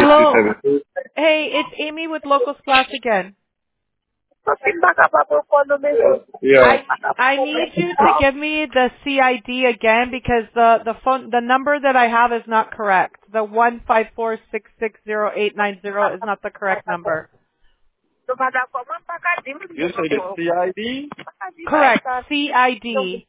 Hello. 6072. Hey, it's Amy with Local Splash again. Yeah. I need you to give me the CID again because the number that I have is not correct. The 154660890 is not the correct number. You say the CID? Correct. CID.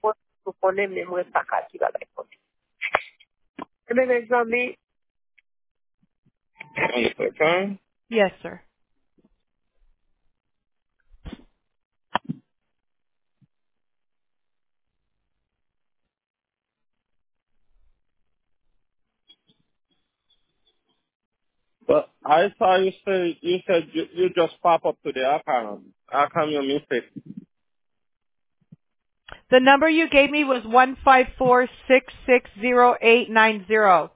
One second. Yes, sir. But I saw you said you just pop up to the account. How come you missed it? The number you gave me was 154660890.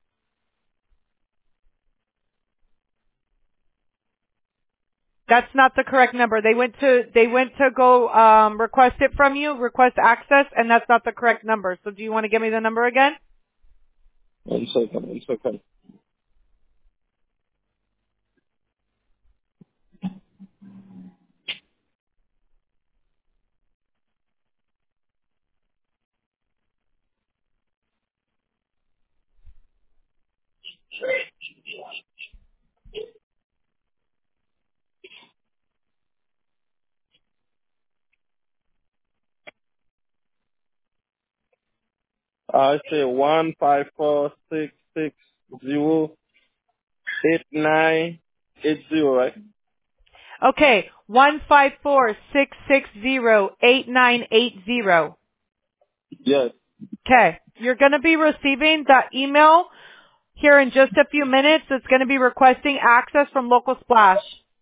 That's not the correct number. They went to go request it from you, request access, and that's not the correct number. So do you want to give me the number again? One second. I say 15466089880, right? Okay, 154660890. Yes. Okay, you're going to be receiving the email here in just a few minutes. It's going to be requesting access from Local Splash.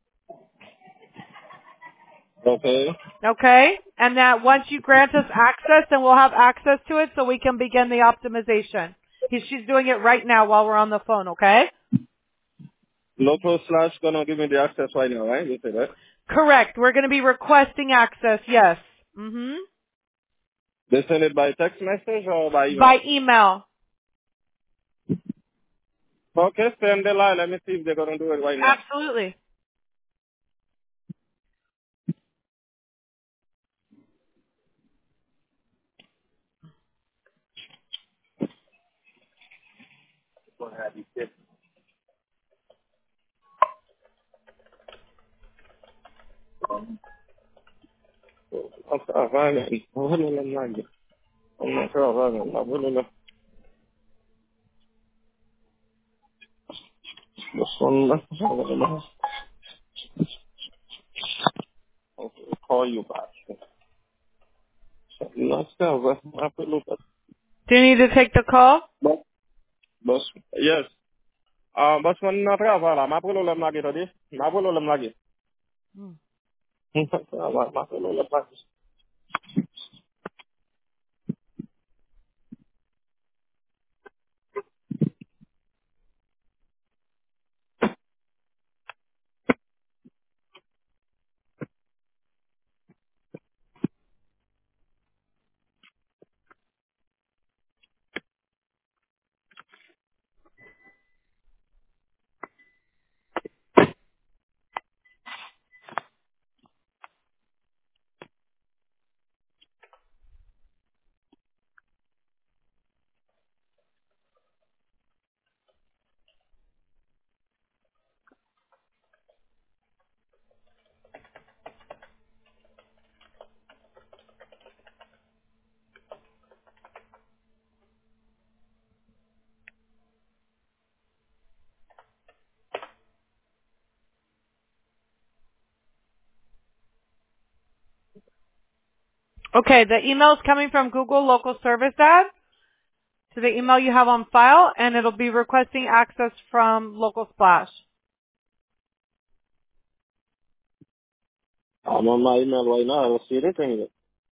Okay. Okay, and that once you grant us access, then we'll have access to it so we can begin the optimization. She's doing it right now while we're on the phone. Okay. Local slash gonna give me the access right now, right? You say that? Correct. We're going to be requesting access. Yes. Mhm. They send it by text message or by email? By email. Okay, send the line. Let me see if they're gonna do it right now. Absolutely. Okay, right. I'm not sure about it. This one, okay, call you back. Not sure, but I put look at. Do you need to take the call? Bos, yes. Bos man na travala, ma problem lagi tadi. Ma problem lagi. Ma problem lagi. Okay, the email is coming from Google Local Service Ad to the email you have on file, and it'll be requesting access from Local Splash. I'm on my email right now. I will see it anyway.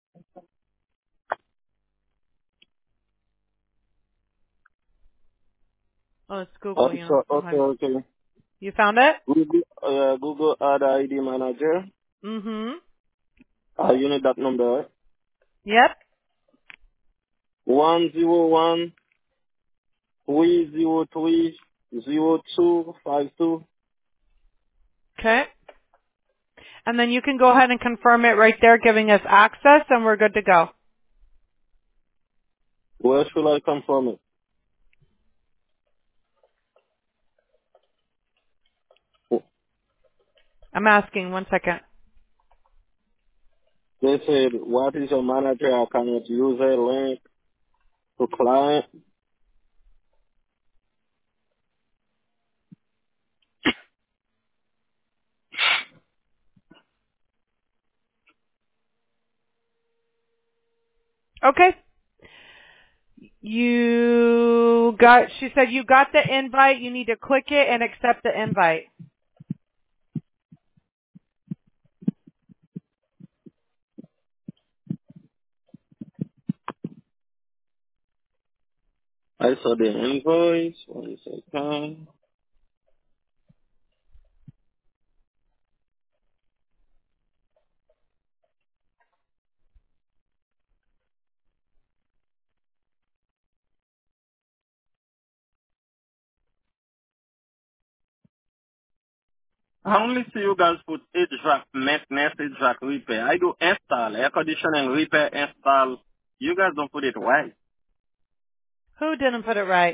Oh, it's Google, you know. Sometimes. Okay. You found it? Google Ad ID Manager. Mm-hmm. You need that number, right? Yep. 101 303 0252. Okay. And then you can go ahead and confirm it right there, giving us access, and we're good to go. Where should I confirm it? I'm asking, one second. They said, what is your manager account user link to client? Okay. She said you got the invite. You need to click it and accept the invite. I saw the invoice. 1 second. I only see you guys put HVAC, maintenance, HVAC repair. I do install, air conditioning, repair, install. You guys don't put it right. Who didn't put it right?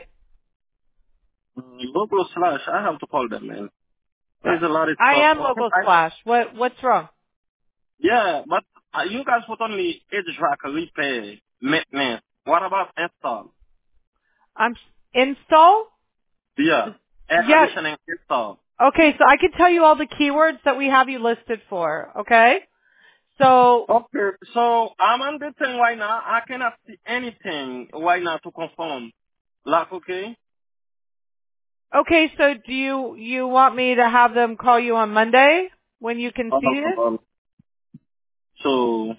Local slash, I have to call them, man. There's a lot of I stuff. am local splash. What's wrong? Yeah, but you guys put only HVAC, repair, maintenance. What about install? I'm install? Yeah, air Yes. conditioning install. Okay, so I can tell you all the keywords that we have you listed for, okay? So, Okay, so I'm on the thing right now. I cannot see anything right now to confirm. Like, okay? okay, so do you want me to have them call you on Monday when you can see this? Um, so,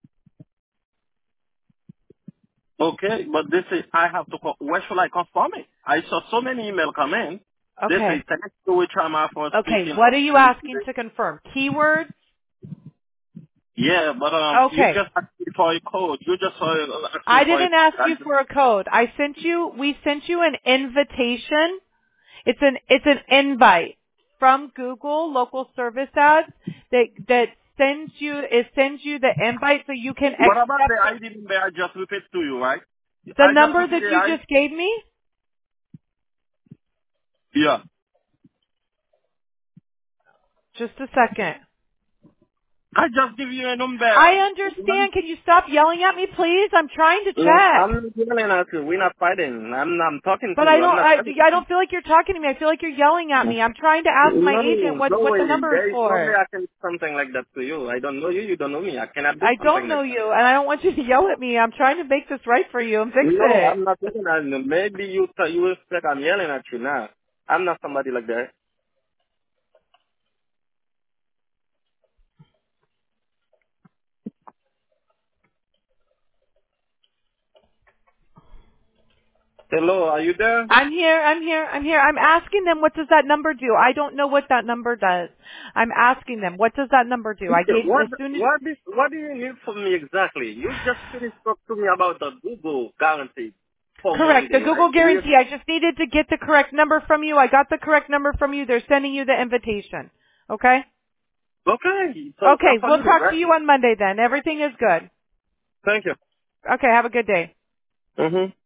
okay, but they say I have to call. Where should I confirm it? I saw so many emails come in. They Okay. say, thanks to which I'm for Okay, speaking. what are you asking to confirm? Keywords? Yeah, but you Okay. just asked me for a code. You just asked me I for a didn't ask you code. for a code. We sent you an invitation. It's an invite from Google local service ads that sends you the invite so you can What about accept the ID number I just repeat to you, right? the I just number repeat that the you ID. just gave me. Yeah. Just a second. I just give you a I number. understand. Can you stop yelling at me, please? I'm trying to No, check. I'm not yelling at you. We're not fighting. I'm talking to But you. I'm not fighting. I don't feel like you're talking to me. I feel like you're yelling at me. I'm trying to ask my agent No, no what way. the number is There is no way for. I can do something like that to you. I don't know you. You don't know me. I cannot do I something don't know like that. you, and I don't want you to yell at me. I'm trying to make this right for you and fix No, it. I'm not yelling at you. Maybe you will think I'm yelling at you now. I'm not somebody like that. Hello, are you there? I'm asking them what does that number do? I don't know what that number does. I'm asking them, what does that number do? I Okay, gave, as soon as, what do you need from me exactly? You just finished talk to me about the Google guarantee for correct, the Monday, right? Google guarantee. I just needed to get the correct number from you. I got the correct number from you. They're sending you the invitation. Okay? Okay, so Okay, that's what we'll you need, talk to right? you on Monday then. Everything is good. Thank you. Okay, have a good day. Mm-hmm.